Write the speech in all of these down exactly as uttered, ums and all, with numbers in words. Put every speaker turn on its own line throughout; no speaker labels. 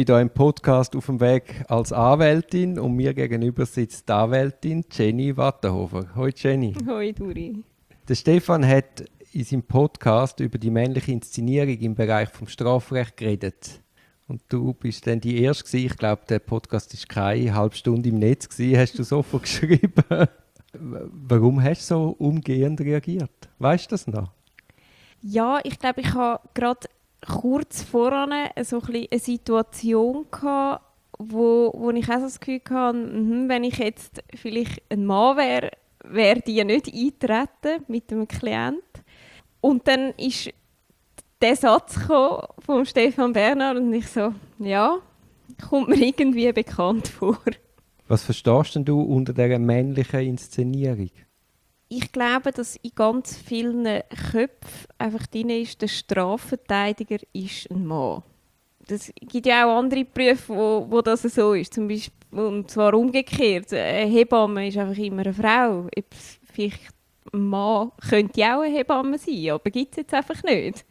bin hier im Podcast auf dem Weg als Anwältin und mir gegenüber sitzt die Anwältin Jenny Wattenhofer. Hoi Jenny.
Hoi Duri.
Der Stefan hat in seinem Podcast über die männliche Inszenierung im Bereich des Strafrechts geredet. Und du bist dann die Erste gewesen. Ich glaube, der Podcast war keine halbe Stunde im Netz gewesen, hast du sofort geschrieben. Warum hast du so umgehend reagiert? Weißt du das noch?
Ja, ich glaube, ich habe gerade kurz voran so ein bisschen eine Situation gehabt, wo, wo ich auch so das Gefühl hatte, mh, wenn ich jetzt vielleicht ein Mann wäre, wäre die ja nicht eintreten mit einem Klient. Und dann ist der Satz gekommen von Stefan Bernhard und ich so, ja, kommt mir irgendwie bekannt vor.
Was verstehst denn du unter dieser männlichen Inszenierung?
Ich glaube, dass in ganz vielen Köpfen einfach drin ist, der Strafverteidiger ist ein Mann. Es gibt ja auch andere Berufe, wo, wo das so ist. Zum Beispiel, und zwar umgekehrt. Eine Hebamme ist einfach immer eine Frau. Vielleicht ein Mann könnte ja auch eine Hebamme sein, aber gibt es jetzt einfach nicht.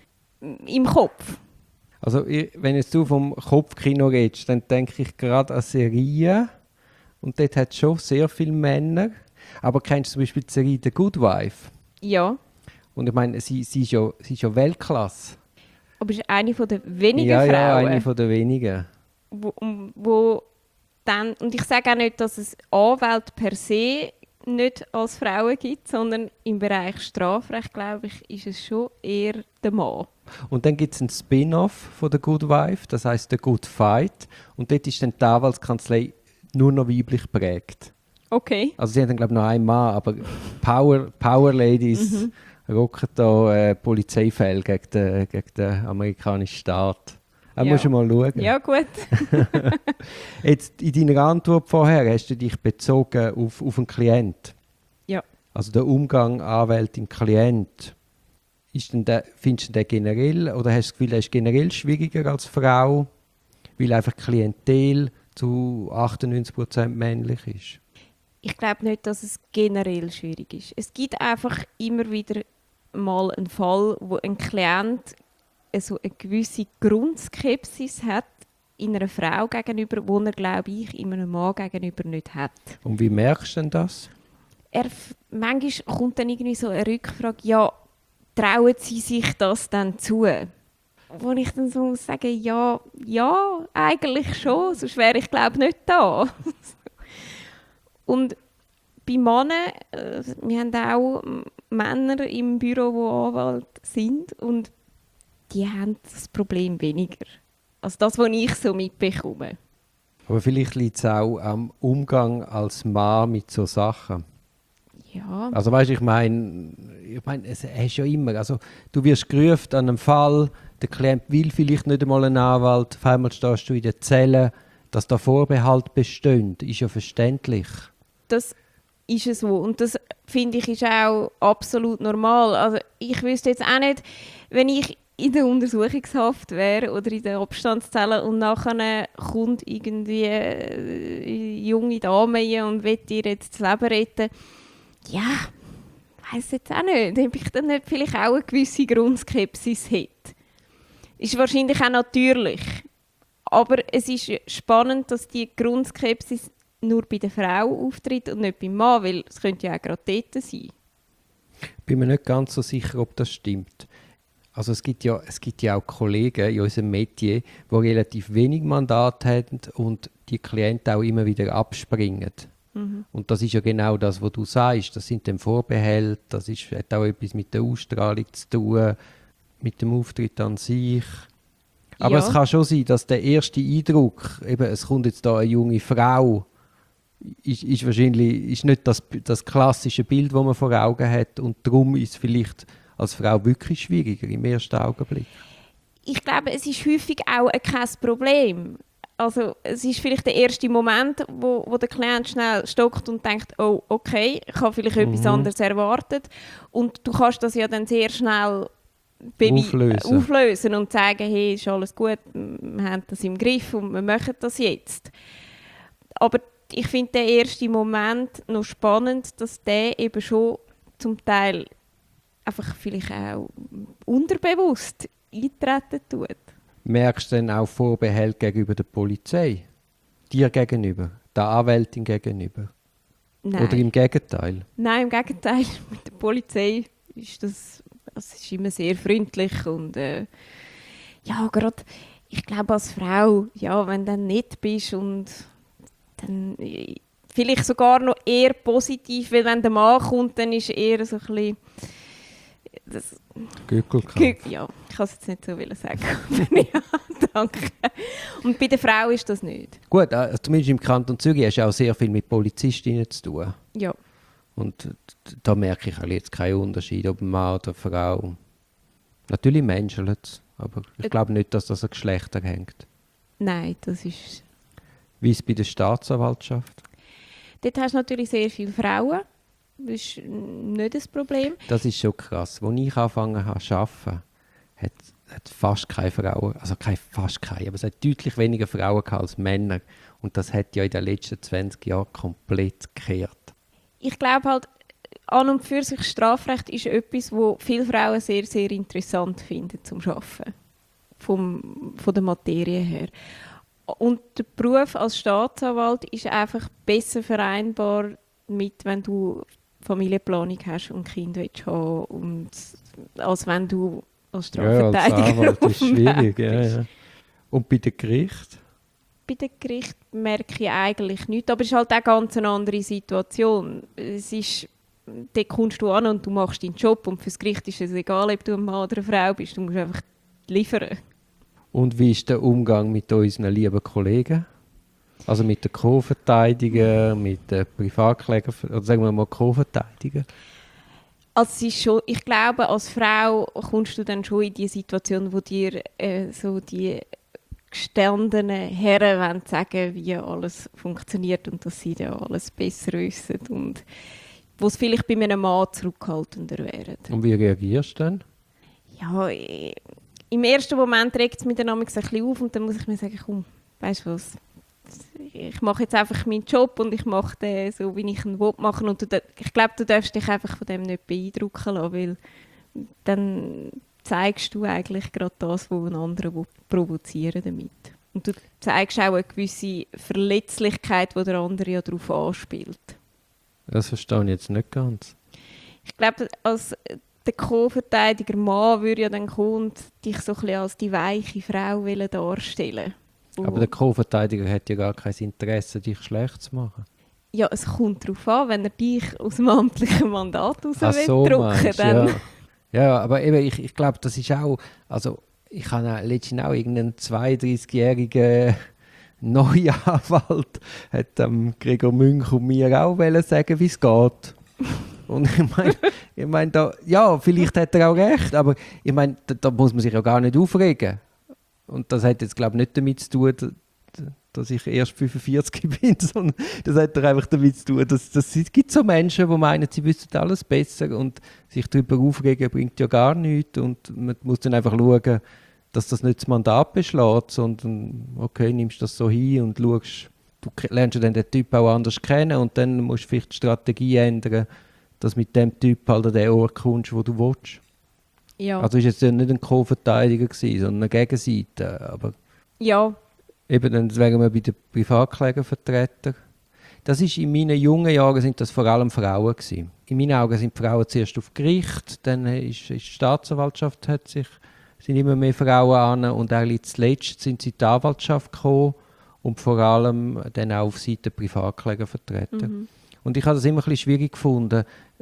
Im Kopf.
Also wenn jetzt du vom Kopfkino redest, dann denke ich gerade an Serien. Und dort hat es schon sehr viele Männer. Aber kennst du zum Beispiel die Serie «The Good Wife»?
Ja.
Und ich meine, sie, sie, ist, ja, sie ist ja Weltklasse.
Aber sie ist eine der wenigen
ja,
Frauen.
Ja, eine der wenigen.
Wo, wo dann, und ich sage auch nicht, dass es Anwälte per se nicht als Frauen gibt, sondern im Bereich Strafrecht, glaube ich, ist es schon eher der Mann.
Und dann gibt es einen Spin-off von «The Good Wife», das heisst «The Good Fight». Und dort ist dann die Anwaltskanzlei nur noch weiblich geprägt.
Okay.
Also sie haben dann, glaube ich, noch einen Mann, aber Power, Power Ladies mhm. rocken da äh, Polizeifälle gegen den, gegen den amerikanischen Staat. Da ja. musst du mal schauen.
Ja, gut.
Jetzt, in deiner Antwort vorher hast du dich bezogen auf, auf einen Klient.
Ja.
Also der Umgang Anwältin-Klient. Ist denn der, findest du den generell, oder hast du das Gefühl, er ist generell schwieriger als Frau, weil einfach Klientel zu achtundneunzig Prozent männlich ist?
Ich glaube nicht, dass es generell schwierig ist. Es gibt einfach immer wieder mal einen Fall, wo ein Klient so eine gewisse Grundskepsis hat in einer Frau gegenüber, die er, glaube ich, in einem Mann gegenüber nicht hat.
Und wie merkst du denn das?
Er, manchmal kommt dann irgendwie so eine Rückfrage, ja, trauen Sie sich das dann zu? Wo ich dann so muss sagen, ja, ja, eigentlich schon, sonst wäre ich, glaube ich, nicht da. Und bei Männern, äh, wir haben auch Männer im Büro, die Anwälte sind und die haben das Problem weniger. Also das, was ich so mitbekomme.
Aber vielleicht liegt es auch am Umgang als Mann mit so Sachen.
Ja.
Also weißt, ich meine, ich meine, es ist ja immer, also du wirst gerufen an einem Fall, der Klient will vielleicht nicht einmal einen Anwalt, auf einmal stehst du in der Zelle, dass da Vorbehalt besteht, ist ja verständlich.
Das ist es so und das finde ich ist auch absolut normal. Also ich wüsste jetzt auch nicht, wenn ich in der Untersuchungshaft wäre oder in der Abstandszelle und nachher kommt irgendwie eine junge Dame rein und will ihr jetzt das Leben retten. Ja, weiss jetzt auch nicht, ob ich dann nicht vielleicht auch eine gewisse Grundskepsis hätte. Ist wahrscheinlich auch natürlich. Aber es ist spannend, dass die Grundskepsis nur bei der Frau auftritt und nicht beim Mann, weil es könnte ja auch gerade dort sein.
Ich bin mir nicht ganz so sicher, ob das stimmt. Also es gibt ja, es gibt ja auch Kollegen in unserem Metier, die relativ wenig Mandat haben und die Klienten auch immer wieder abspringen. Mhm. Und das ist ja genau das, was du sagst. Das sind dann Vorbehälte, das ist, hat auch etwas mit der Ausstrahlung zu tun, mit dem Auftritt an sich. Aber ja. Es kann schon sein, dass der erste Eindruck, eben, es kommt jetzt da eine junge Frau, ist, ist wahrscheinlich ist nicht das, das klassische Bild, das man vor Augen hat. Und darum ist es vielleicht als Frau wirklich schwieriger im ersten Augenblick.
Ich glaube, es ist häufig auch kein Problem. Also es ist vielleicht der erste Moment, wo, wo der Klient schnell stockt und denkt, oh, okay, ich habe vielleicht mhm. etwas anderes erwartet. Und du kannst das ja dann sehr schnell
auflösen.
auflösen und sagen, hey, ist alles gut, wir haben das im Griff und wir machen das jetzt. Aber ich finde den ersten Moment noch spannend, dass der eben schon zum Teil einfach vielleicht auch unterbewusst eintreten tut.
Merkst du denn auch Vorbehalte gegenüber der Polizei? Dir gegenüber? Der Anwältin gegenüber?
Nein.
Oder im Gegenteil?
Nein, im Gegenteil. Mit der Polizei ist das, das ist immer sehr freundlich und äh, ja, gerade, ich glaube als Frau, ja, wenn du dann nett bist und dann äh, vielleicht sogar noch eher positiv, weil wenn der Mann kommt, dann ist eher so ein bisschen das,
Gückelkampf.
ja, ich kann es jetzt nicht so sagen. Ja, danke. Und bei der Frau ist das nicht.
Gut, also zumindest im Kanton Zürich hast du auch sehr viel mit Polizistinnen zu tun.
Ja.
Und da merke ich jetzt keinen Unterschied, ob ein Mann oder eine Frau. Natürlich menschelt es, aber ich glaube nicht, dass das an Geschlechter hängt.
Nein, das ist...
Wie ist es bei der Staatsanwaltschaft?
Dort hast du natürlich sehr viele Frauen. Das ist nicht das Problem.
Das ist schon krass. Als ich angefangen habe zu arbeiten, hat hat fast keine Frauen, also keine, fast keine, aber es hat deutlich weniger Frauen gehabt als Männer. Und das hat ja in den letzten zwanzig Jahren komplett gekehrt.
Ich glaube halt, an und für sich Strafrecht ist etwas, wo viele Frauen sehr, sehr interessant finden zum Arbeiten. Vom, von der Materie her. Und der Beruf als Staatsanwalt ist einfach besser vereinbar mit, wenn du Familienplanung hast und Kinder willst haben, und als wenn du als Strafverteidiger
ja, als Anwalt ist schwierig. Ja, ja. Und bei den Gerichten?
Bei den Gerichten merke ich eigentlich nichts, aber es ist halt auch ganz eine andere Situation. Es ist, dort kommst du an und du machst deinen Job und fürs Gericht ist es egal, ob du ein Mann oder eine Frau bist, du musst einfach liefern.
Und wie ist der Umgang mit unseren lieben Kollegen? Also mit den Co-Verteidigern, mit den Privatklägern, oder sagen wir mal Co-Verteidigern?
Also es ist schon, ich glaube, als Frau kommst du dann schon in die Situation, wo dir äh, so die gestandenen Herren wollen sagen, wie alles funktioniert und dass sie da alles besser wissen und wo es vielleicht bei einem Mann zurückhaltender wäre.
Und wie reagierst du dann?
Ja, ich, im ersten Moment regt es mich dann manchmal ein bisschen auf und dann muss ich mir sagen, komm, weißt du was, ich mache jetzt einfach meinen Job und ich mache den so, wie ich ihn machen will. Und du, ich glaube, du darfst dich einfach von dem nicht beeindrucken lassen, weil dann zeigst du eigentlich gerade das, was ein anderer provozieren damit. Und du zeigst auch eine gewisse Verletzlichkeit, die der andere ja darauf anspielt.
Das verstehe ich jetzt nicht ganz.
Ich glaube, als der Co-Verteidiger Mann würde ja dann kommen und dich so ein bisschen als die weiche Frau darstellen.
Aber der Co-Verteidiger hat ja gar kein Interesse, dich schlecht zu machen.
Ja, es kommt darauf an, wenn er dich aus dem amtlichen Mandat raus
Ach so,
drücken
meinst,
dann...
Ja. ja, aber eben, ich, ich glaube, das ist auch... Also, ich habe letztens auch irgendeinen zweiunddreißigjährigen neuen Anwalt, hat ähm, Gregor Münch und mir auch sagen, wie es geht. Und ich meine, ich mein, da, ja, vielleicht hat er auch recht, aber ich meine, da, da muss man sich ja gar nicht aufregen. Und das hat jetzt, glaube ich, nicht damit zu tun, dass ich erst fünfundvierzig bin, sondern das hat einfach damit zu tun, dass, dass es gibt so Menschen, die meinen, sie wissen alles besser und sich darüber aufregen bringt ja gar nichts und man muss dann einfach schauen, dass das nicht das Mandat beschlägt, sondern okay, nimmst das so hin und schaust, du lernst dann den Typ auch anders kennen und dann musst du vielleicht die Strategie ändern, dass du mit dem Typ halt an den Ort kommst, wo du willst.
Ja.
Also ist es ja nicht ein Co-Verteidiger gewesen, sondern eine Gegenseite. Aber
ja.
Eben, dann wären wir bei den Privatklägervertretern. Das ist in meinen jungen Jahren sind das vor allem Frauen gewesen. In meinen Augen sind die Frauen zuerst auf Gericht, dann ist, ist die Staatsanwaltschaft, hat sich, sind immer mehr Frauen an und eigentlich zuletzt sind sie in die Anwaltschaft gekommen und vor allem dann auch auf Seite Privatklägervertreter. Mhm. Und ich habe das immer ein bisschen schwierig gefunden,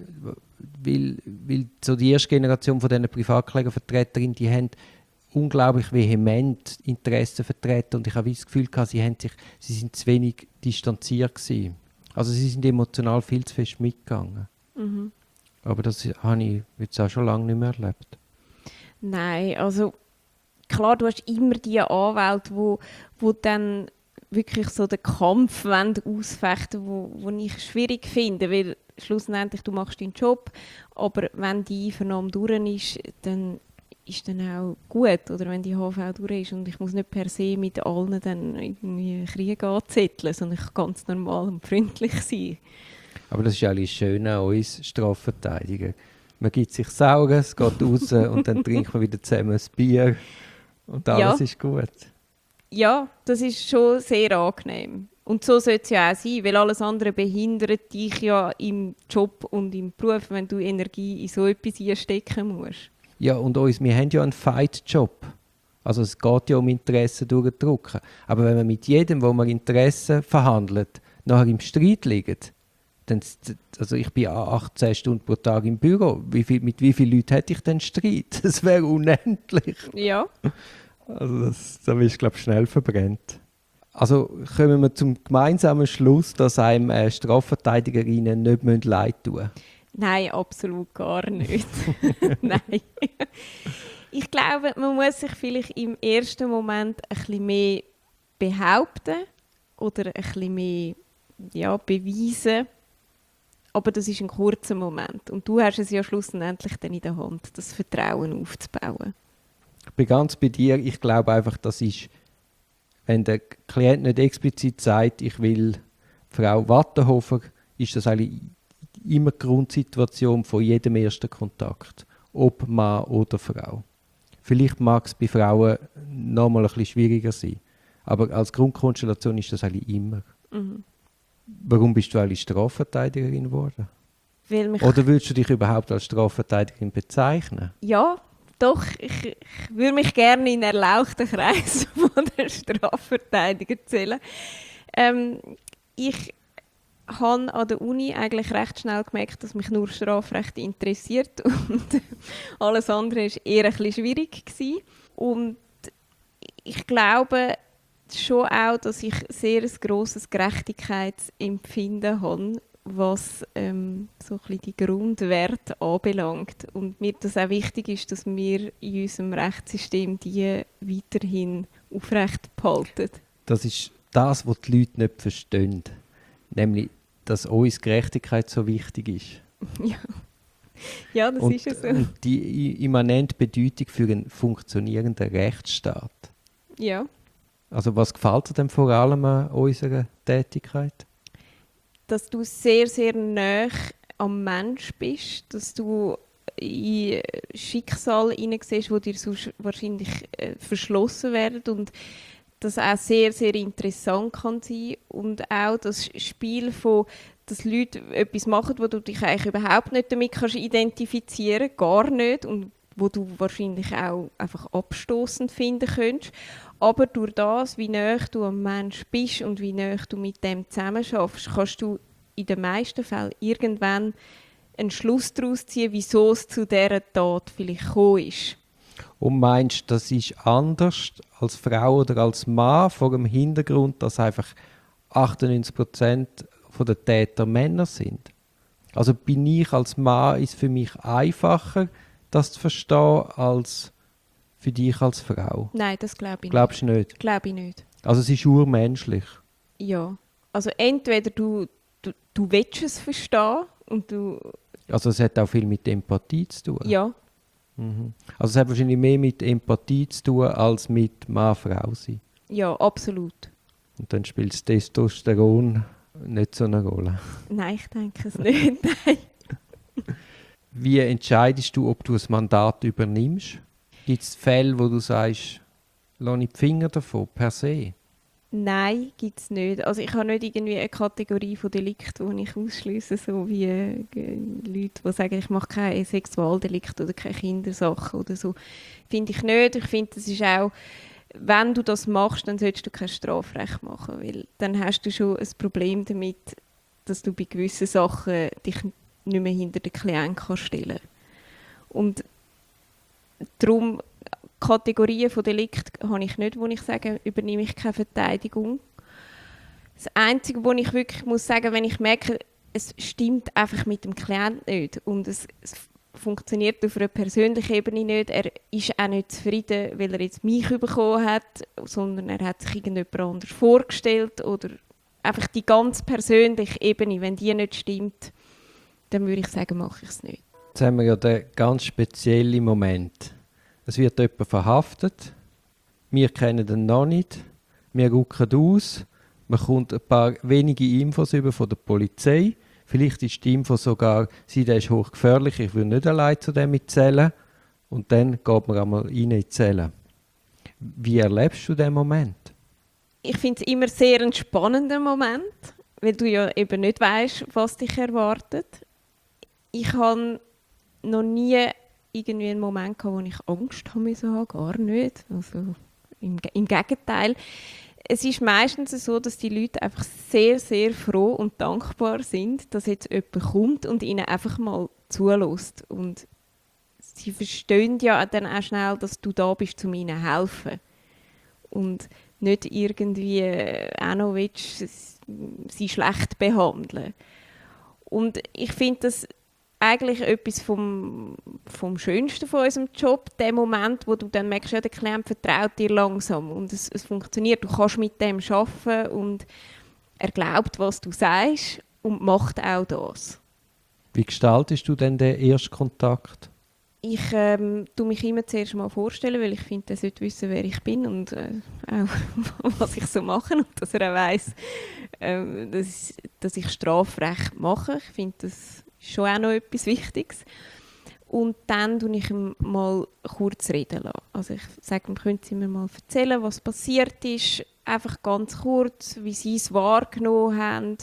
weil, weil so die erste Generation von diesen Privatklägervertreterinnen, die haben unglaublich vehement Interessen vertreten und ich habe das Gefühl gehabt, sie, haben sich, sie sind zu wenig distanziert gewesen. Also sie sind emotional viel zu fest mitgegangen. Mhm. Aber das habe ich jetzt auch schon lange nicht mehr erlebt.
Nein, also klar, du hast immer die Anwälte, wo, wo dann wirklich so den Kampf ausfechten, wo, wo ich schwierig finde, weil schlussendlich du machst deinen Job, aber wenn die Vernahme durch ist, dann ist dann auch gut, oder wenn die H V durch ist und ich muss nicht per se mit allen dann irgendwie Krieg anzetteln, sondern ich kann ganz normal und freundlich sein. Aber
das ist eigentlich schön an uns Strafverteidiger. Man gibt sich Saugen, es geht raus und dann trinkt man wieder zusammen ein Bier Und alles ja. ist gut.
Ja, das ist schon sehr angenehm. Und so sollte es ja auch sein, weil alles andere behindert dich ja im Job und im Beruf, wenn du Energie in so etwas einstecken musst.
Ja, und uns, wir haben ja einen Fight-Job. Also es geht ja um Interessen durchdrücken. Aber wenn man mit jedem, wo man Interessen verhandelt, nachher im Streit liegt, dann, also ich bin achtzehn Stunden pro Tag im Büro, wie viel, mit wie vielen Leuten hätte ich denn Streit? Das wäre unendlich.
Ja.
Also das, da wirst du, glaube ich, schnell verbrennt. Also kommen wir zum gemeinsamen Schluss, dass einem äh, Strafverteidigerinnen nicht leid tun müssen.
Nein, absolut gar nicht. Nein. Ich glaube, man muss sich vielleicht im ersten Moment ein bisschen mehr behaupten oder ein bisschen mehr ja, beweisen. Aber das ist ein kurzer Moment. Und du hast es ja schlussendlich dann in der Hand, das Vertrauen aufzubauen.
Ich bin ganz bei dir. Ich glaube einfach, das ist, wenn der Klient nicht explizit sagt, ich will Frau Wattenhofer, ist das eigentlich immer die Grundsituation von jedem ersten Kontakt. Ob Mann oder Frau. Vielleicht mag es bei Frauen noch mal ein bisschen schwieriger sein. Aber als Grundkonstellation ist das eigentlich immer. Mhm. Warum bist du eigentlich Strafverteidigerin geworden?
Weil mich
Oder würdest du dich überhaupt als Strafverteidigerin bezeichnen?
Ja, doch. Ich, ich würde mich gerne in einen erlauchten Kreis von den Strafverteidigern zählen. Ähm, ich habe an der Uni eigentlich recht schnell gemerkt, dass mich nur Strafrecht interessiert und alles andere war eher ein bisschen schwierig gewesen. Und ich glaube schon auch, dass ich sehr ein grosses Gerechtigkeitsempfinden habe, was ähm, so ein bisschen die Grundwerte anbelangt. Und mir das auch wichtig ist, dass wir in unserem Rechtssystem die weiterhin aufrecht behalten.
Das ist das, was die Leute nicht verstehen. Nämlich, dass uns Gerechtigkeit so wichtig ist.
Ja, ja das
und,
ist es so.
Und die immanente Bedeutung für einen funktionierenden Rechtsstaat.
Ja.
Also was gefällt dir denn vor allem an unserer Tätigkeit?
Dass du sehr, sehr nah am Mensch bist, dass du in Schicksal hineinsiehst, die dir sonst wahrscheinlich äh, verschlossen werden und das auch sehr, sehr interessant kann sein und auch das Spiel von, dass Leute etwas machen, wo du dich eigentlich überhaupt nicht damit kannst identifizieren, gar nicht und wo du wahrscheinlich auch einfach abstoßend finden könntest. Aber durch das, wie nahe du am Mensch bist und wie nahe du mit dem zusammenarbeitest, kannst du in den meisten Fällen irgendwann einen Schluss daraus ziehen, wieso es zu dieser Tat vielleicht gekommen ist.
Und meinst du, das ist anders als Frau oder als Mann vor dem Hintergrund, dass einfach achtundneunzig Prozent der Täter Männer sind? Also bin ich als Mann, ist für mich einfacher, das zu verstehen, als für dich als Frau?
Nein, das glaube ich
Glaubst
nicht.
du nicht?
Glaube ich nicht.
Also es ist urmenschlich?
Ja. Also entweder du, du, du willst es verstehen und du...
Also es hat auch viel mit Empathie zu tun?
Ja.
Mhm. Also es hat wahrscheinlich mehr mit Empathie zu tun, als mit Mann-Frau sein?
Ja, absolut.
Und dann spielt das Testosteron nicht so eine Rolle?
Nein, ich denke es nicht. Nein.
Wie entscheidest du, ob du ein Mandat übernimmst? Gibt es Fälle, wo du sagst, lass ich die Finger davon, per se?
Nein, gibt es nicht. Also ich habe nicht irgendwie eine Kategorie von Delikten, die ich ausschliesse, so wie äh, Leute, die sagen, ich mache kein Sexualdelikt oder keine Kindersachen oder so. Finde ich nicht. Ich finde, das ist auch, wenn du das machst, dann solltest du kein Strafrecht machen, weil dann hast du schon ein Problem damit, dass du bei gewissen Sachen dich nicht mehr hinter den Klient kannst stellen. Und darum Kategorien von Delikt habe ich nicht, wo ich sage, übernehme ich keine Verteidigung. Das Einzige, wo ich wirklich muss sagen, wenn ich merke, es stimmt einfach mit dem Klienten nicht und es, es funktioniert auf einer persönlichen Ebene nicht, er ist auch nicht zufrieden, weil er jetzt mich bekommen hat, sondern er hat sich irgendjemand anders vorgestellt oder einfach die ganz persönliche Ebene, wenn die nicht stimmt, dann würde ich sagen, mache ich es nicht.
Jetzt haben wir ja den ganz speziellen Moment. Es wird jemand verhaftet, wir kennen den noch nicht, wir rücken aus, man bekommt ein paar wenige Infos über von der Polizei, vielleicht ist die Info sogar, sie, der ist hochgefährlich, ich will nicht allein zu dem zählen und dann geht man einmal rein in die Zelle. Wie erlebst du den Moment?
Ich finde es immer sehr einen spannenden Moment, weil du ja eben nicht weißt, was dich erwartet. Ich habe noch nie irgendwie einen Moment gehabt, wo ich Angst haben musste, gar nicht. Also im, im Gegenteil. Es ist meistens so, dass die Leute einfach sehr, sehr froh und dankbar sind, dass jetzt jemand kommt und ihnen einfach mal zulässt. Und sie verstehen ja dann auch schnell, dass du da bist, um ihnen zu helfen. Und nicht irgendwie äh, auch noch willst, sie schlecht behandeln. Und ich finde das eigentlich etwas vom, vom Schönsten von unserem Job, der Moment, wo du dann merkst, ja, der Klient vertraut dir langsam und es, es funktioniert, du kannst mit dem arbeiten und er glaubt, was du sagst und macht auch das.
Wie gestaltest du denn den ersten Kontakt?
Ich ähm, tue mich immer zuerst mal vorstellen, weil ich finde, er sollte wissen, wer ich bin und äh, auch was ich so mache und dass er auch weiss, äh, dass, dass ich Strafrecht mache. Ich finde, das ist schon auch noch etwas Wichtiges. Und dann tue ich ihm mal kurz reden lassen. Also ich sage ihm, können Sie mir mal erzählen, was passiert ist, einfach ganz kurz, wie Sie es wahrgenommen haben.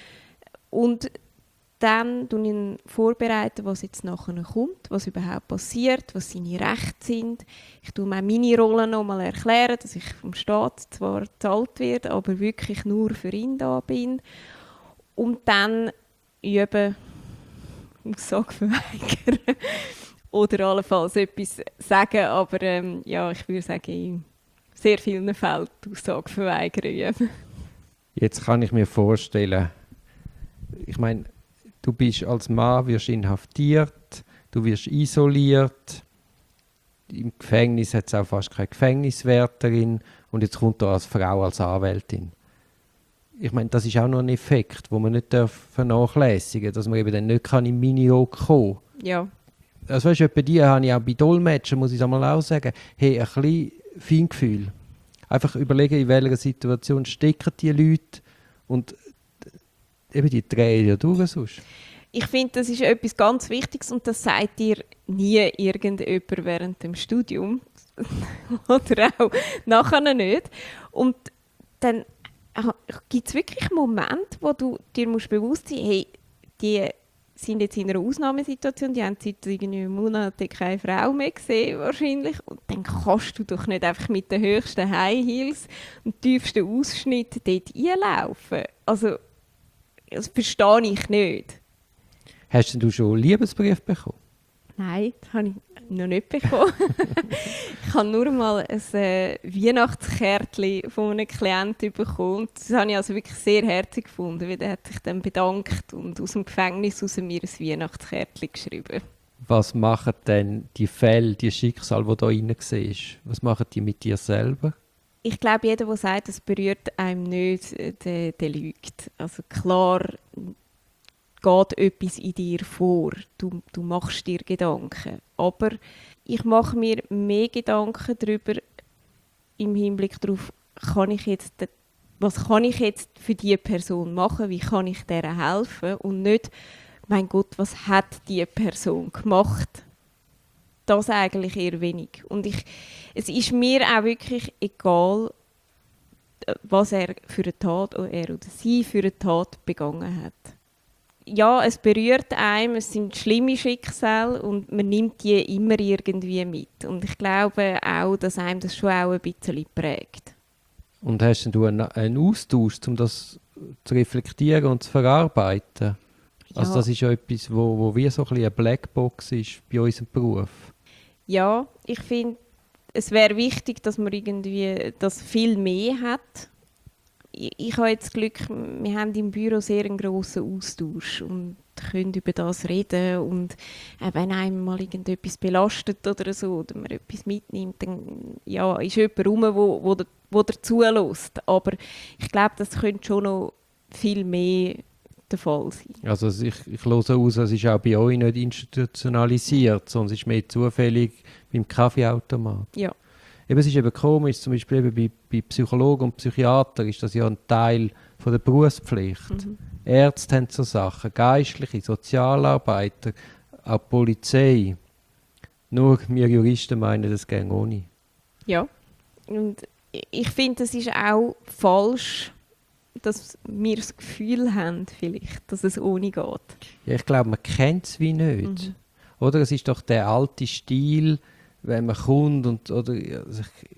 Und dann tue ich ihn vorbereiten, was jetzt nachher kommt, was überhaupt passiert, was seine Rechte sind. Ich tue mir meine Rolle noch mal erklären, dass ich vom Staat zwar bezahlt werde, aber wirklich nur für ihn da bin. Und dann üben, Aussage verweigern oder allenfalls etwas sagen, aber ähm, ja, ich würde sagen, in sehr vielen Fällen die Aussage verweigern üben.
Jetzt kann ich mir vorstellen, ich meine, du bist als Mann, wirst inhaftiert, du wirst isoliert, im Gefängnis hat es auch fast keine Gefängniswärterin und jetzt kommt du als Frau, als Anwältin. Ich meine, das ist auch noch ein Effekt, den man nicht vernachlässigen darf, dass man eben dann nicht kann in Minirock kommen kann.
Ja.
Also weißt du, bei dir habe ich auch bei Dolmetschen, muss ich es einmal auch sagen, hey, ein bisschen Feingefühl. Einfach überlegen, in welcher Situation stecken die Leute und eben die drehen ja durch sonst.
Ich finde, das ist etwas ganz Wichtiges und das sagt dir nie irgendjemand während dem Studium oder auch nachher nicht. Und dann gibt es wirklich Momente, wo du dir musst bewusst sein musst, hey, die sind jetzt in einer Ausnahmesituation, die haben seit irgendwie Monaten keine Frau mehr gesehen wahrscheinlich und dann kannst du doch nicht einfach mit den höchsten High Heels und tiefsten Ausschnitten dort einlaufen. Also, das verstehe ich nicht.
Hast du schon einen Liebesbrief bekommen?
Nein, das habe ich noch nicht bekommen. Ich habe nur mal ein äh, Weihnachtskärtchen von einem Klienten bekommen. Das habe ich also wirklich sehr herzig gefunden, weil er hat sich dann bedankt und aus dem Gefängnis aus mir ein Weihnachtskärtchen geschrieben.
Was machen denn die Fälle, die Schicksale, die du da drin siehst? Was machen die mit dir selber?
Ich glaube, jeder, der sagt, es berührt einem nicht, der, der lügt. Also klar geht etwas in dir vor. Du, du machst dir Gedanken. Aber ich mache mir mehr Gedanken darüber im Hinblick darauf, kann ich jetzt, was kann ich jetzt für diese Person machen, wie kann ich der helfen und nicht, mein Gott, was hat diese Person gemacht? Das eigentlich eher wenig. Und ich, es ist mir auch wirklich egal, was er für eine Tat oder er oder sie für eine Tat begangen hat. Ja, es berührt einem, es sind schlimme Schicksale und man nimmt die immer irgendwie mit. Und ich glaube auch, dass einem das schon auch ein bisschen prägt.
Und hast du einen, einen Austausch, um das zu reflektieren und zu verarbeiten? Ja. Also das ist ja etwas, wo, wo wie so ein bisschen eine Blackbox ist bei unserem Beruf.
Ja, ich finde, es wäre wichtig, dass man irgendwie das viel mehr hat. Ich, ich habe jetzt das Glück, wir haben im Büro sehr einen grossen Austausch und können über das reden. Und äh, wenn einem mal irgendetwas belastet oder so, oder man etwas mitnimmt, dann ja, ist jemand rum, wo, wo, wo dazu lässt. Aber ich glaube, das könnte schon noch viel mehr der Fall sein.
Also ich, ich höre aus, es ist auch bei euch nicht institutionalisiert, sondern es ist mehr zufällig beim Kaffeeautomat.
Ja.
Eben, es ist eben komisch, zum Beispiel eben bei, bei Psychologen und Psychiatern ist das ja ein Teil von der Berufspflicht. Mhm. Ärzte haben so Sachen, Geistliche, Sozialarbeiter, auch Polizei. Nur wir Juristen meinen, das geht ohne.
Ja, Und ich finde, es ist auch falsch, dass wir das Gefühl haben, vielleicht, dass es ohne geht.
Ja, ich glaube, man kennt es wie nicht. Mhm. Oder es ist doch der alte Stil, wenn man kommt und, oder, also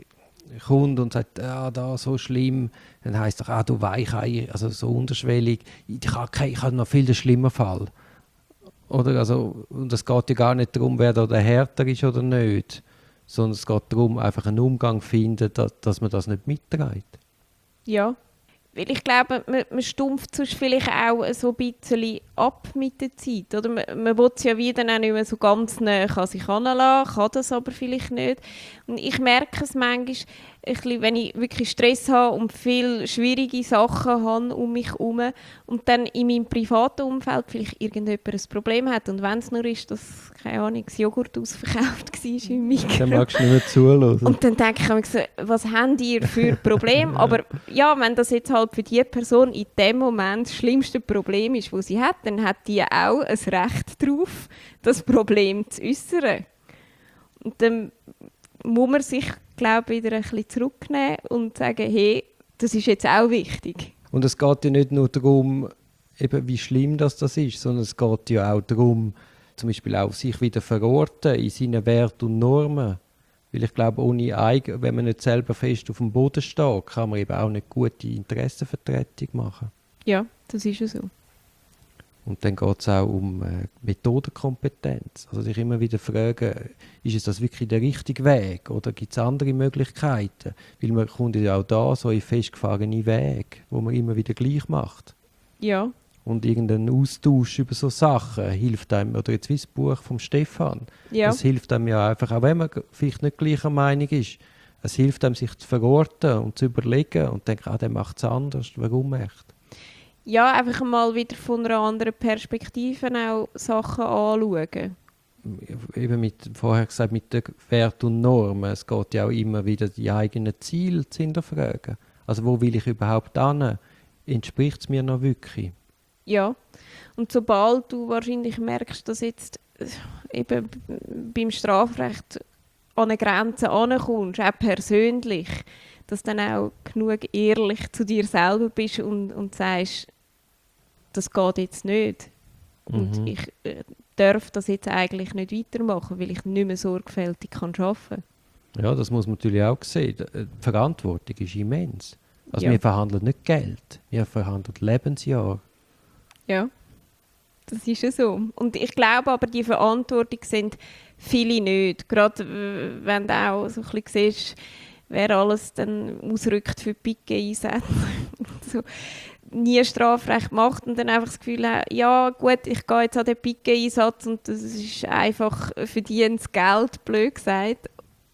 kommt und sagt, ah, da so schlimm, dann heisst es doch, ah, du Weichei, also so unterschwellig, ich habe, ich habe noch viel den schlimmen Fall. Oder? Also, und es geht ja gar nicht darum, wer da der härter ist oder nicht, sondern es geht darum, einfach einen Umgang zu finden, dass, dass man das nicht mitträgt.
Ja, weil ich glaube, man, man stumpft sonst vielleicht auch so ein bisschen ab mit der Zeit. Oder man, man will es ja wieder auch nicht mehr so ganz nah an sich heranlassen, kann das aber vielleicht nicht. Und ich merke es manchmal, ein bisschen, wenn ich wirklich Stress habe und viele schwierige Sachen habe um mich herum und dann in meinem privaten Umfeld vielleicht irgendjemand ein Problem hat. Und wenn es nur ist, dass, keine Ahnung, das Joghurt ausverkauft war im Mikro.
Dann magst du nicht mehr zuhören.
Und dann denke ich mir so, was habt ihr für Probleme? Aber ja, wenn das jetzt halt für die Person in dem Moment das schlimmste Problem ist, das sie hat, dann hat die auch ein Recht darauf, das Problem zu äußern. Und dann muss man sich, glaube ich, wieder ein bisschen zurücknehmen und sagen, hey, das ist jetzt auch wichtig.
Und es geht ja nicht nur darum, eben wie schlimm das, das ist, sondern es geht ja auch darum, zum Beispiel auch sich wieder verorten in seinen Werten und Normen. Weil ich glaube, ohne Eigen, wenn man nicht selber fest auf dem Boden steht, kann man eben auch nicht gute Interessenvertretung machen.
Ja, das ist ja so.
Und dann geht es auch um äh, Methodenkompetenz. Also sich immer wieder fragen, ist es das wirklich der richtige Weg oder gibt es andere Möglichkeiten? Weil man kommt ja auch da so in festgefahrene Wege, wo man immer wieder gleich macht.
Ja.
Und irgendein Austausch über so Sachen hilft einem, oder jetzt wie das Buch vom Stefan,
ja.
Das hilft einem ja einfach, auch wenn man vielleicht nicht gleicher Meinung ist, es hilft einem, sich zu verorten und zu überlegen und zu denken, ah, der macht es anders, warum echt?
Ja, einfach mal wieder von einer anderen Perspektive auch Sachen anschauen.
Eben mit, vorher gesagt, mit den Werten und Normen. Es geht ja auch immer wieder, die eigenen Ziele zu hinterfragen. Also wo will ich überhaupt hin? Entspricht es mir noch wirklich?
Ja, und sobald du wahrscheinlich merkst, dass jetzt eben beim Strafrecht an eine Grenze ankommst, auch persönlich, dass du dann auch genug ehrlich zu dir selber bist und, und sagst, das geht jetzt nicht. Und mhm. ich äh, darf das jetzt eigentlich nicht weitermachen, weil ich nicht mehr sorgfältig kann arbeiten kann.
Ja, das muss man natürlich auch sehen. Die Verantwortung ist immens. Also
ja.
wir verhandeln nicht Geld, wir verhandeln Lebensjahre.
Ja, das ist ja so. Und ich glaube aber, die Verantwortung sind viele nicht. Gerade wenn du auch so ein bisschen siehst, wer alles dann ausrückt für Picke-Einsätze. so. Nie Strafrecht macht und dann einfach das Gefühl hat, ja gut, ich gehe jetzt an den Picke-Einsatz und das ist einfach verdientes Geld, blöd gesagt.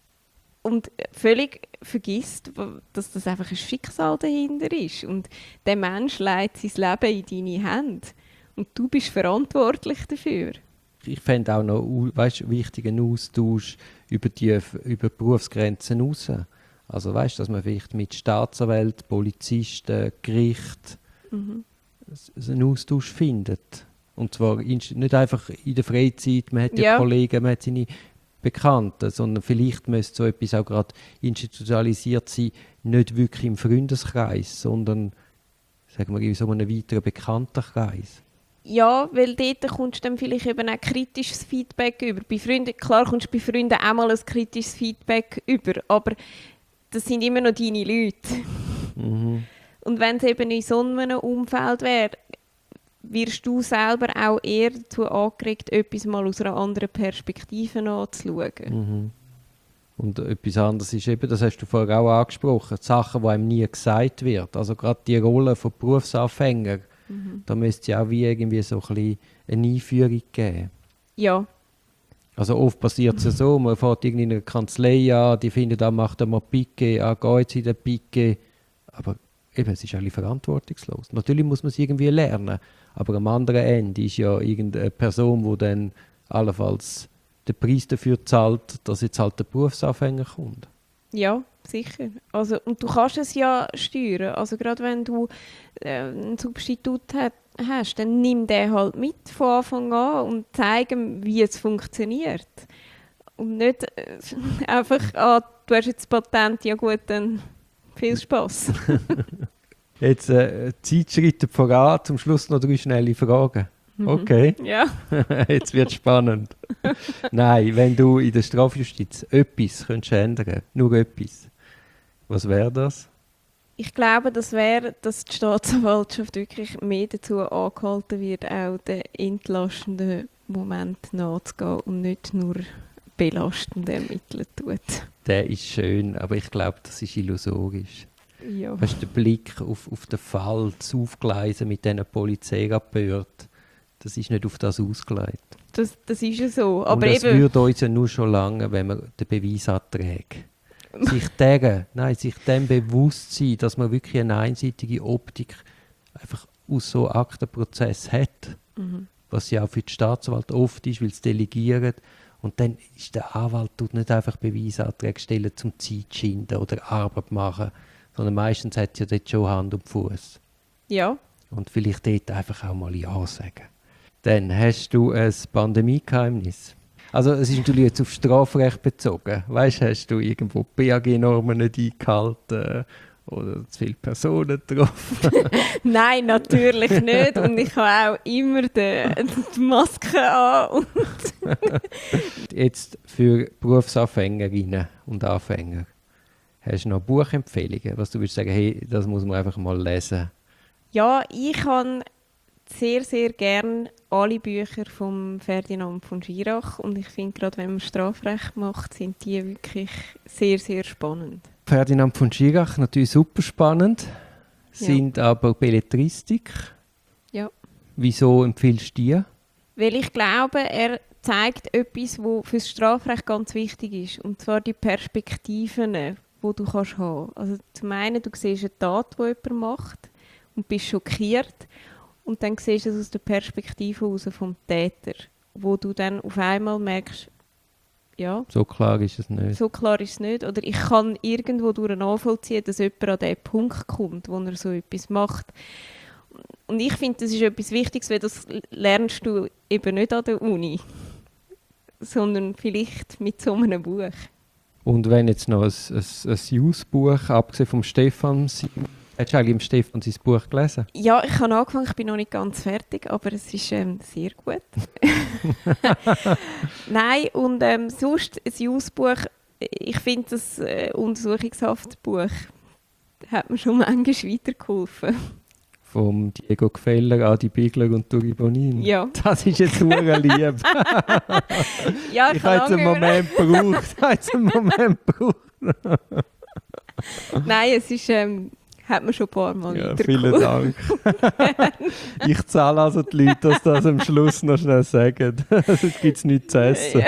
Und völlig vergisst, dass das einfach ein Schicksal dahinter ist. Und der Mensch legt sein Leben in deine Hände. Und du bist verantwortlich dafür.
Ich fände auch noch weißt, wichtigen Austausch über die über Berufsgrenzen hinaus. Also weißt, dass man vielleicht mit Staatsanwälten, Polizisten, Gericht mhm. einen Austausch findet. Und zwar nicht einfach in der Freizeit, man hat ja, ja Kollegen, man hat seine Bekannten, sondern vielleicht müsste so etwas auch gerade institutionalisiert sein, nicht wirklich im Freundeskreis, sondern sagen wir, in so einem weiteren Bekanntenkreis.
Ja, weil dort kommst du dann vielleicht eben auch kritisches Feedback über. Bei Freunden, klar kommst du bei Freunden auch mal ein kritisches Feedback über, aber das sind immer noch deine Leute. Mhm. Und wenn es eben in so einem Umfeld wäre, wirst du selber auch eher dazu angeregt, etwas mal aus einer anderen Perspektive anzuschauen.
Mhm. Und etwas anderes ist eben, das hast du vorher auch angesprochen, die Sachen, die einem nie gesagt werden. Also gerade die Rolle von Berufsanfängern, mhm. da müsste es ja auch wie irgendwie so ein bisschen eine Einführung geben.
Ja.
Also oft passiert es ja so, man fährt in einer Kanzlei an, die findet, da macht er mal Picke, ah, geht jetzt in den Picke. Aber eben, es ist eigentlich verantwortungslos. Natürlich muss man es irgendwie lernen, aber am anderen Ende ist ja irgendeine Person, die dann allenfalls den Preis dafür zahlt, dass jetzt halt der Berufsanfänger kommt.
Ja, sicher. Also, und du kannst es ja steuern. Also gerade wenn du äh, einen Substitut hat, hast, dann nimm den halt mit von Anfang an und zeig ihm, wie es funktioniert. Und nicht äh, einfach an du hast jetzt das Patent, ja gut, dann viel Spass.
Jetzt äh, Zeit schreitet voran, zum Schluss noch drei schnelle Fragen. Okay,
Ja.
jetzt wird es spannend. Nein, wenn du in der Strafjustiz etwas könntest ändern, nur etwas, was wäre das?
Ich glaube, das wäre, dass die Staatsanwaltschaft wirklich mehr dazu angehalten wird, auch den entlastenden Moment nachzugehen und nicht nur belastende ermitteln tut.
Der ist schön, aber ich glaube, das ist illusorisch.
Ja.
Weißt du, der Blick auf, auf den Fall, das Aufgleisen mit diesen Polizeirapporten, das ist nicht auf das ausgelegt.
Das, das ist ja so. Aber
und es
eben,
würde uns ja nur schon lange, wenn man den Beweis anträgt. Sich dem, nein, sich dem bewusst sein, dass man wirklich eine einseitige Optik einfach aus so einem Aktenprozess hat,
mhm.
was ja auch für die Staatsanwalt oft ist, weil sie delegieren. Und dann ist der Anwalt tut nicht einfach Beweisanträge stellen, zum Zeit schinden oder Arbeit machen, sondern meistens hat ja dort schon Hand und Fuß.
Ja.
Und vielleicht dort einfach auch mal Ja sagen. Dann hast du ein Pandemiegeheimnis. Also es ist natürlich jetzt auf Strafrecht bezogen. Weißt du, hast du irgendwo B A G-Normen nicht eingehalten oder zu viele Personen getroffen?
Nein, natürlich nicht. Und ich habe auch immer die, die Maske an. Und
Jetzt für Berufsanfängerinnen und Anfänger. Hast du noch Buchempfehlungen, was du würdest sagen, hey, das muss man einfach mal lesen?
ja, ich kann sehr, sehr gerne alle Bücher von Ferdinand von Schirach. Und ich finde, gerade wenn man Strafrecht macht, sind die wirklich sehr, sehr spannend.
Ferdinand von Schirach, natürlich super spannend,
Ja.
sind aber Belletristik.
Ja.
Wieso empfiehlst du die?
Weil ich glaube, er zeigt etwas, was für das Strafrecht ganz wichtig ist. Und zwar die Perspektiven, die du kannst haben. Also zum einen, du siehst eine Tat, die jemand macht und bist schockiert. Und dann siehst du es aus der Perspektive heraus vom Täter, wo du dann auf einmal merkst, ja,
So klar ist es nicht.
so klar ist es nicht. Oder ich kann irgendwo durch nachvollziehen, dass jemand an den Punkt kommt, wo er so etwas macht. Und ich finde, das ist etwas Wichtiges, weil das lernst du eben nicht an der Uni, sondern vielleicht mit so einem Buch.
Und wenn jetzt noch ein, ein, ein Jus-Buch, abgesehen vom Stefan, hast du eigentlich im Stefan sein Buch gelesen?
Ja, ich habe angefangen, ich bin noch nicht ganz fertig, aber es ist ähm, sehr gut. Nein, und ähm, sonst ein Jus-Buch, ich finde das äh, Untersuchungshaftbuch hat mir schon manchmal weitergeholfen.
Vom Diego Gfeller, Adi Bigler und Turi Bonin.
Ja.
Das ist jetzt sehr lieb.
Ja,
Ich habe jetzt einen
lange-
Moment gebraucht. Ich habe jetzt einen Moment gebraucht.
Nein, es ist, ähm, hat mir schon ein paar Mal
Ja,
weitergeholfen.
vielen Dank. Ich zahle also die Leute, dass das am Schluss noch schnell sagen. Sonst gibt es nichts zu essen.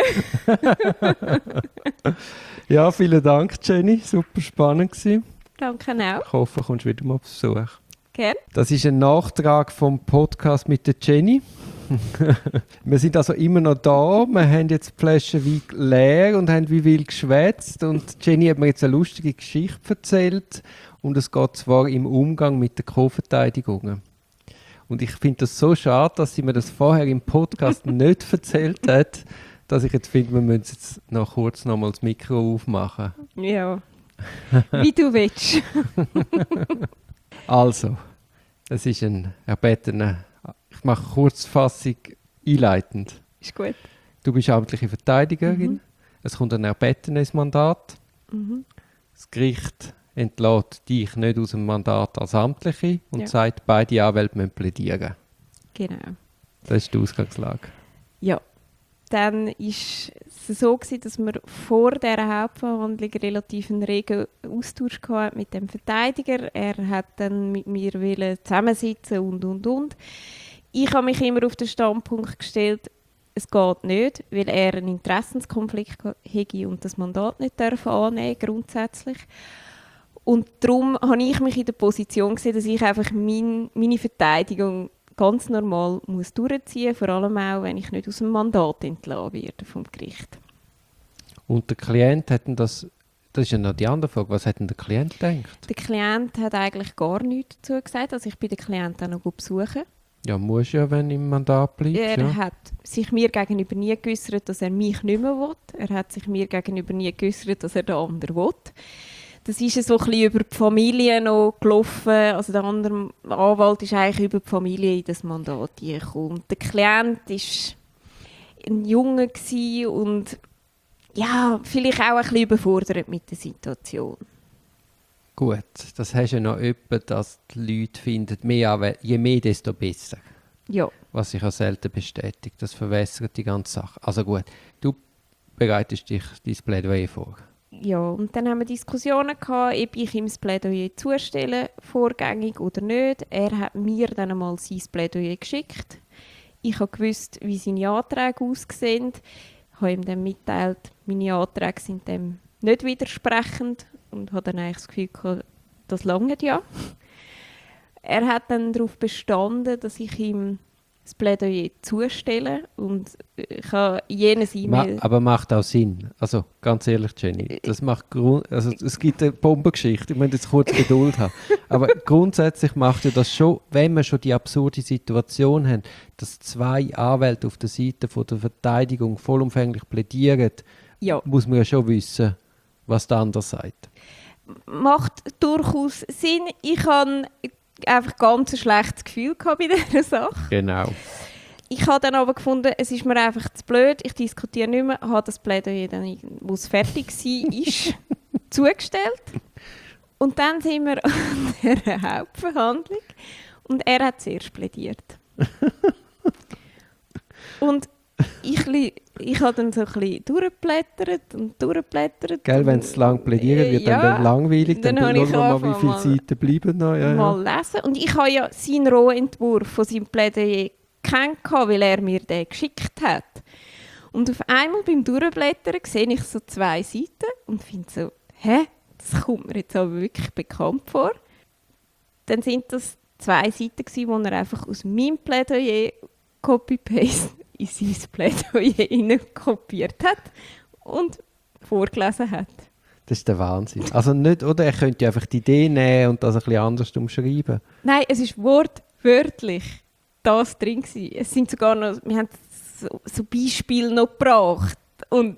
Ja, vielen Dank, Jenny. Super spannend gewesen.
Danke auch.
Ich hoffe, du kommst wieder mal auf Besuch.
Gerne.
Das ist ein Nachtrag vom Podcast mit der Jenny. Wir sind also immer noch da. Wir haben jetzt die Flasche Wein leer und haben wie wild geschwätzt. Und Jenny hat mir jetzt eine lustige Geschichte erzählt. Und es geht zwar im Umgang mit den Co-Verteidigungen. Und ich finde das so schade, dass sie mir das vorher im Podcast nicht erzählt hat, dass ich jetzt finde, wir müssen jetzt noch kurz noch mal das Mikro aufmachen.
Ja. Wie du willst.
Also, es ist ein erbetener, ich mache Kurzfassung einleitend.
Ist gut.
Du bist amtliche Verteidigerin,
Mhm.
es kommt ein erbetenes Mandat,
Mhm.
das Gericht entlässt dich nicht aus dem Mandat als Amtliche und
Ja.
sagt, beide Anwälte müssen plädieren.
Genau.
Das ist die Ausgangslage.
Ja. Dann war es so, gewesen, dass wir vor dieser Hauptverhandlung relativ einen regen Austausch hatten mit dem Verteidiger. Er hat dann mit mir wollen zusammensitzen und, und, und. Ich habe mich immer auf den Standpunkt gestellt, es geht nicht, weil er einen Interessenskonflikt hätte und das Mandat nicht darf annehmen grundsätzlich. Und darum habe ich mich in der Position gesehen, dass ich einfach mein, meine Verteidigung ganz normal muss durchziehen muss, vor allem auch, wenn ich nicht aus dem Mandat entlassen werde vom Gericht.
Und der Klient hat denn das, das ist ja noch die andere Frage, was hat denn der Klient gedacht?
Der Klient hat eigentlich gar nichts dazu gesagt, also ich bin den Klienten auch noch besuchen.
Ja, muss ja, wenn du im Mandat bleibst.
Er
ja.
hat sich mir gegenüber nie geäußert, dass er mich nicht mehr will. Er hat sich mir gegenüber nie geäußert, dass er den anderen will. Das ist so ein bisschen über die Familie noch gelaufen. Also der andere Anwalt ist eigentlich über die Familie in das Mandat gekommen. Der Klient war ein Junge und ja, vielleicht auch ein bisschen überfordert mit der Situation.
Gut, das hast du ja noch etwa, dass die Leute finden, mehr Anwäl- je mehr, desto besser.
Ja.
Was sich auch selten bestätigt. Das verwässert die ganze Sache. Also gut, du bereitest dich dein Plädoyer vor.
Ja, und dann haben wir Diskussionen gehabt, ob ich ihm das Plädoyer zustelle, vorgängig oder nicht. Er hat mir dann einmal sein Plädoyer geschickt. Ich habe gewusst, wie seine Anträge aussehen. Ich habe ihm dann mitgeteilt, meine Anträge sind dem nicht widersprechend und habe dann eigentlich das Gefühl gehabt, das langt ja. Er hat dann darauf bestanden, dass ich ihm das Plädoyer zustelle und ich habe jenes E-Mail...
Ma- aber macht auch Sinn. Also ganz ehrlich, Jenny, das macht Grund, also es gibt eine Bombengeschichte, ich muss jetzt kurz Geduld haben. Aber grundsätzlich macht ja das schon, wenn wir schon die absurde Situation haben, dass zwei Anwälte auf der Seite von der Verteidigung vollumfänglich plädieren,
Ja.
muss man ja schon wissen, was der andere sagt.
Macht durchaus Sinn. Ich hatte einfach ganz ein schlechtes Gefühl gehabt bei dieser Sache.
Genau.
Ich habe dann aber gefunden, es ist mir einfach zu blöd, ich diskutiere nicht mehr, habe das Plädoyer dann, wo es fertig war, zugestellt. Und dann sind wir an der Hauptverhandlung und er hat zuerst plädiert. Und ich, li- ich habe dann so ein bisschen durchgeblättert und durchgeblättert.
Gell, wenn es zu lang plädieren wird, dann
Ja,
wird langweilig. Dann,
dann habe
schauen
ich
wir mal, wie
angefangen,
viele
mal-
Seiten bleiben noch. Ja, ja.
mal lesen. Und ich habe ja seinen Rohentwurf von seinem Plädoyer kennengelernt, weil er mir den geschickt hat. Und auf einmal beim Durchblättern sehe ich so zwei Seiten und finde so, hä, das kommt mir jetzt aber wirklich bekannt vor. Dann sind das zwei Seiten gewesen, wo er einfach aus meinem Plädoyer Copy-Paste in sein Plädoyer hinein kopiert hat und vorgelesen hat.
Das ist der Wahnsinn. Also nicht, oder? Er könnte ja einfach die Idee nehmen und das ein bisschen anders umschreiben.
Nein, es ist wortwörtlich das drin gewesen. Es sind sogar noch, wir haben so, so Beispiele noch gebracht und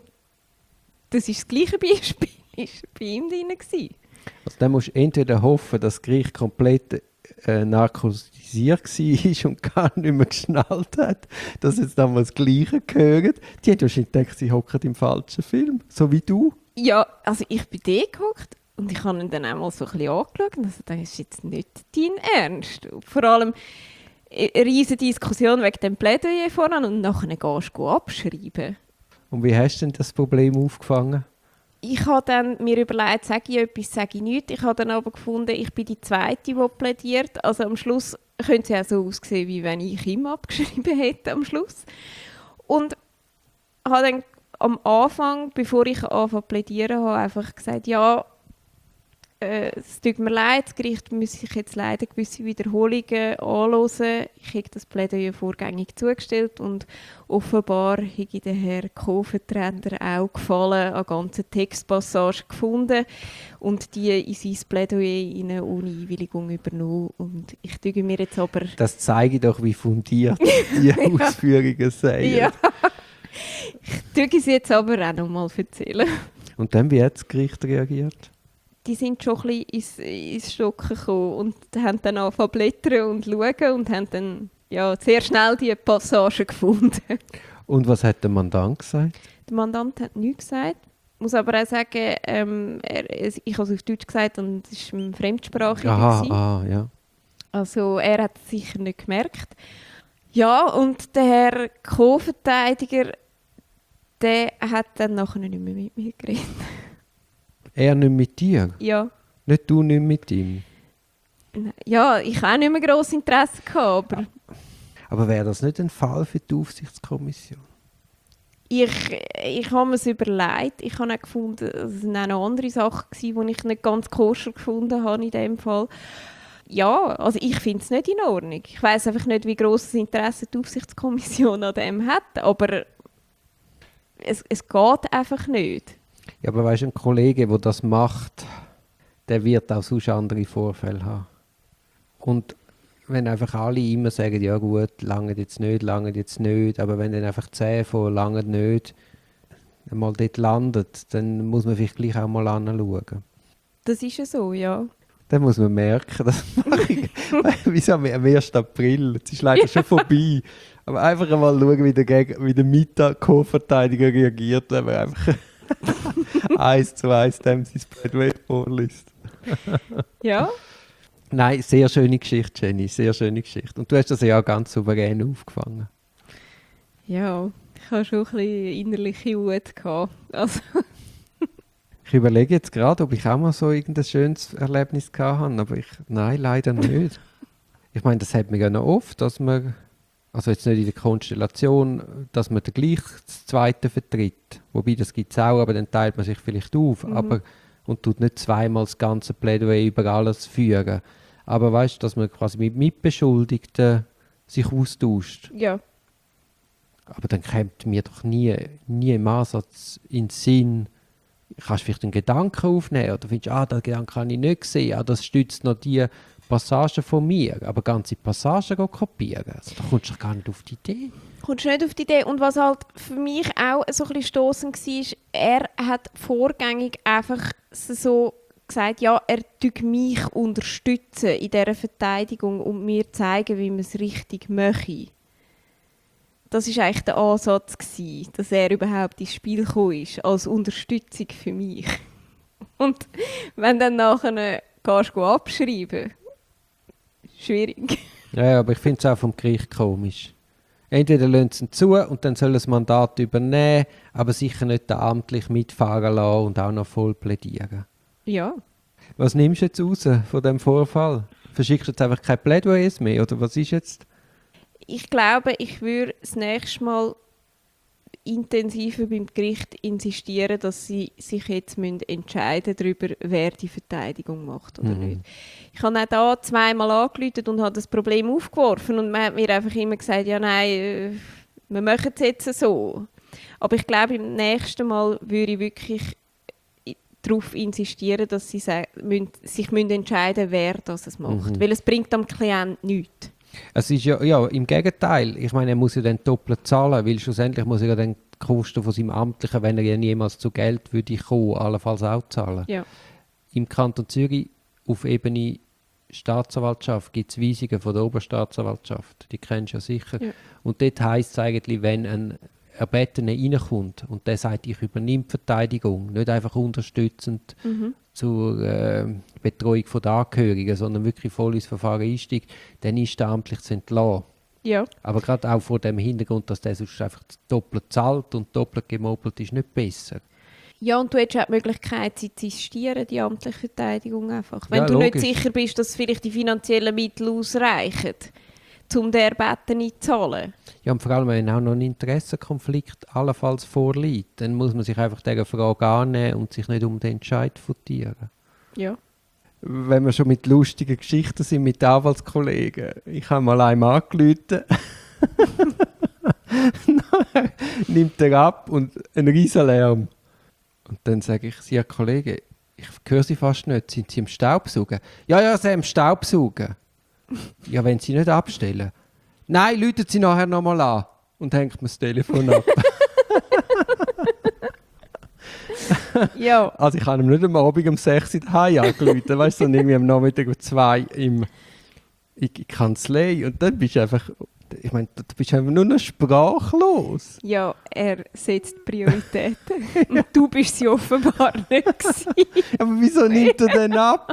das ist das gleiche Beispiel, ist bei ihm drin gewesen.
Also dann musst du entweder hoffen, dass das Gericht komplett äh, narkotisiert war und gar nicht mehr geschnallt hat, dass jetzt dann mal das Gleiche gehört. Die hat wahrscheinlich gedacht, sie hocken im falschen Film, so wie du.
Ja, also ich bin da gehockt und ich habe ihn dann einmal so ein bisschen angeschaut und also, das ist jetzt nicht dein Ernst. Und vor allem eine riesige Diskussion wegen dem Plädoyer voran und nachher gehst du abschreiben.
Und wie hast du denn das Problem aufgefangen?
Ich habe dann mir überlegt, sage ich etwas, sage ich nichts. Ich habe dann aber gefunden, ich bin die Zweite, die plädiert. Also am Schluss könnte es ja so aussehen, wie wenn ich ihm abgeschrieben hätte am Schluss. Und habe dann am Anfang, bevor ich anfange zu plädieren, habe einfach gesagt, ja, äh, es tut mir leid, das Gericht muss sich jetzt leider gewisse Wiederholungen anhören. Ich habe das Plädoyer vorgängig zugestellt und offenbar habe der Herr Co-Vertreter auch Gefallen an ganzen Textpassagen gefunden und die in sein Plädoyer rein ohne Einwilligung übernommen. Und ich tue mir jetzt aber...
Das zeige doch, wie fundiert die Ausführungen sind.
Ja. Ich tue es jetzt aber auch noch mal erzählen.
Und dann, wie hat das Gericht reagiert?
Die sind schon ein bisschen ins, ins Stocken gekommen und haben dann angefangen zu blättern und schauen und haben dann ja, sehr schnell die Passage gefunden.
Und was hat der Mandant gesagt?
Der Mandant hat nichts gesagt. Ich muss aber auch sagen, ähm, er, ich habe es auf Deutsch gesagt und es war fremdsprachig.
Aha,
gewesen.
ah, ja.
Also er hat es sicher nicht gemerkt. Ja, und der Herr Co-Verteidiger, der hat dann nachher nicht mehr mit mir geredet.
Er nicht mit dir?
Ja.
Nicht du nicht mit ihm?
Ja, ich habe auch nicht mehr grosses Interesse gehabt, aber
Aber wäre das nicht ein Fall für die Aufsichtskommission?
ich, ich habe mir es überlegt. Ich habe auch gefunden, es waren auch noch andere Sachen, die ich nicht ganz koscher gefunden habe in diesem Fall. Ja, also ich finde es nicht in Ordnung. Ich weiss einfach nicht, wie grosses Interesse die Aufsichtskommission an dem hat, aber es, es geht einfach nicht.
Ja, aber weißt du, ein Kollege, der das macht, der wird auch sonst andere Vorfälle haben. Und wenn einfach alle immer sagen, ja gut, lange jetzt nicht, lange jetzt nicht, aber wenn dann einfach zehn von lange nicht mal dort landet, dann muss man vielleicht gleich auch mal anschauen.
Das ist ja so, ja.
Dann muss man merken, das mache ich wieso am ersten April, jetzt ist leider schon vorbei, aber einfach mal schauen, wie der, Geg- wie der Mita-Co-Verteidiger reagiert, wenn man einfach eins zu eins dem sein Plädoyer vorliest.
Ja.
Nein, sehr schöne Geschichte, Jenny, sehr schöne Geschichte. Und du hast das ja auch ganz souverän aufgefangen.
Ja, ich hatte schon ein bisschen innerliche Wut gehabt. Also.
Ich überlege jetzt gerade, ob ich auch mal so irgendein schönes Erlebnis gehabt habe, aber ich, nein, leider nicht. Ich meine, das hat man ja noch oft, dass man, also jetzt nicht in der Konstellation, dass man gleich das Zweite vertritt. Wobei, das gibt es auch, aber dann teilt man sich vielleicht auf.
Mhm.
Aber, und tut nicht zweimal das ganze Plädoyer über alles führen. Aber weißt du, dass man quasi mit Mitbeschuldigten sich austauscht.
Ja.
Aber dann kommt mir doch nie, nie im Ansatz in den Sinn, kannst du vielleicht einen Gedanken aufnehmen oder findest du, ah, den Gedanken habe ich nicht gesehen, ah, das stützt noch die Passagen von mir, aber ganze Passagen kopieren, also, da kommst du doch gar nicht auf die Idee.
Kommst du nicht auf die Idee. Und was halt für mich auch so ein bisschen stossend war, er hat vorgängig einfach so gesagt, ja, er tut mich unterstützen in dieser Verteidigung und mir zeigen, wie man es richtig mache. Das war eigentlich der Ansatz, gewesen, dass er überhaupt ins Spiel gekommen ist, als Unterstützung für mich. Und wenn dann nachher gehst du abschreiben, schwierig.
Ja, aber ich finde es auch vom Gericht komisch. Entweder lassen sie ihn zu und dann soll das Mandat übernehmen, aber sicher nicht den amtlich mitfahren lassen und auch noch voll plädieren.
Ja.
Was nimmst du jetzt raus von diesem Vorfall? Verschickst du jetzt einfach keine Plädoyers mehr, oder was ist jetzt?
Ich glaube, ich würde das nächste Mal intensiver beim Gericht insistieren, dass sie sich jetzt entscheiden müssen darüber, wer die Verteidigung macht oder
Mhm.
nicht. Ich habe auch da zweimal angerufen und habe das Problem aufgeworfen und man hat mir einfach immer gesagt, ja nein, äh, wir machen es jetzt so. Aber ich glaube, beim nächsten Mal würde ich wirklich darauf insistieren, dass sie sa- müssen, sich müssen entscheiden müssen, wer das macht.
Mhm.
Weil es bringt am Klient nichts.
Es ist ja, ja, im Gegenteil. Ich meine, er muss ja dann doppelt zahlen, weil schlussendlich muss er ja dann die Kosten von seinem Amtlichen, wenn er ja niemals zu Geld würde kommen, allenfalls auch zahlen.
Ja.
Im Kanton Zürich auf Ebene Staatsanwaltschaft gibt es Weisungen von der Oberstaatsanwaltschaft. Die kennst du ja sicher.
Ja.
Und dort heisst es eigentlich, wenn ein Erbetener reinkommt und der sagt, ich übernehme die Verteidigung, nicht einfach unterstützend
Mhm.
zur äh, Betreuung der Angehörigen, sondern wirklich voll ins Verfahren einsteigt, dann ist der amtlich zu entlassen.
Ja.
Aber gerade auch vor dem Hintergrund, dass der sonst einfach doppelt zahlt und doppelt gemobbelt ist, nicht besser.
Ja, und du hättest auch die Möglichkeit, sie zu insistieren, die amtliche Verteidigung einfach. Wenn
Ja,
du
logisch.
nicht sicher bist, dass vielleicht die finanziellen Mittel ausreichen, um den Erbeten nicht zu zahlen.
Ja, und vor allem, wenn auch noch ein Interessenkonflikt allenfalls vorliegt, dann muss man sich einfach dieser Frage annehmen und sich nicht um den Entscheid futieren.
Ja.
Wenn wir schon mit lustigen Geschichten sind, mit Anwaltskollegen. Ich habe mal einem angerufen. Dann nimmt er ab und ein riesen Lärm. Und dann sage ich, ja Kollege, ich höre Sie fast nicht. Sind Sie im Staubsaugen? Ja, ja, Sie im Staubsaugen. Ja, wenn Sie nicht abstellen. Nein, rufen Sie nachher nochmal an. Und hängt mir das Telefon ab.
Ja.
Also ich habe ihm nicht am Abend um sechs Uhr daheim angerufen, weißt du, sondern irgendwie am Nachmittag um zwei Uhr im, in die Kanzlei. Und dann bist du einfach, ich meine, du bist einfach nur noch sprachlos.
Ja, er setzt Prioritäten. Und du bist sie offenbar nicht gewesen.
Aber wieso nimmt er denn ab?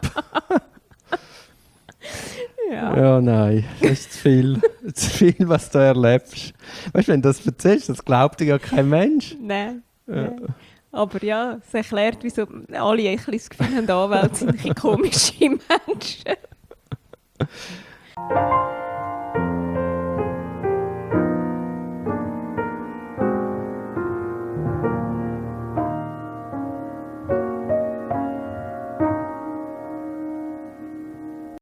Ja.
Ja, nein, das ist zu viel. Zu viel, was du erlebst. Weißt du, wenn du das erzählst, das glaubt dir ja kein Mensch.
Nein.
Ja.
Nein. Aber ja, es erklärt, wieso alle ein bisschen das Gefühl haben, Anwälte sind ein bisschen komische Menschen.